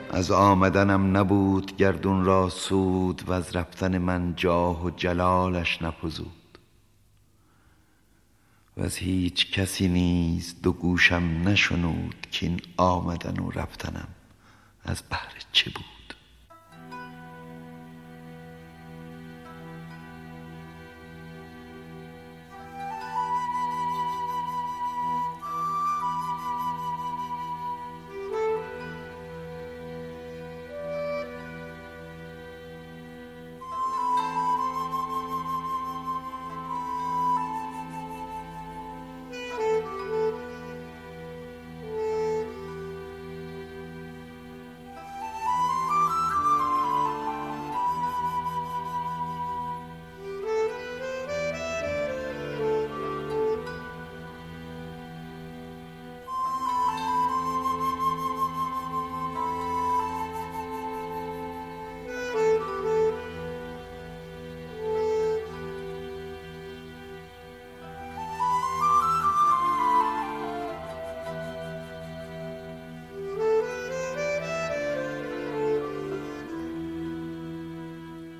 از آمدنم نبود گردون را سود، و از رفتن من جاه و جلالش نفزود. و از هیچ کسی نیز دو گوشم نشنود، که این آمدن و رفتنم از بهر چه بود.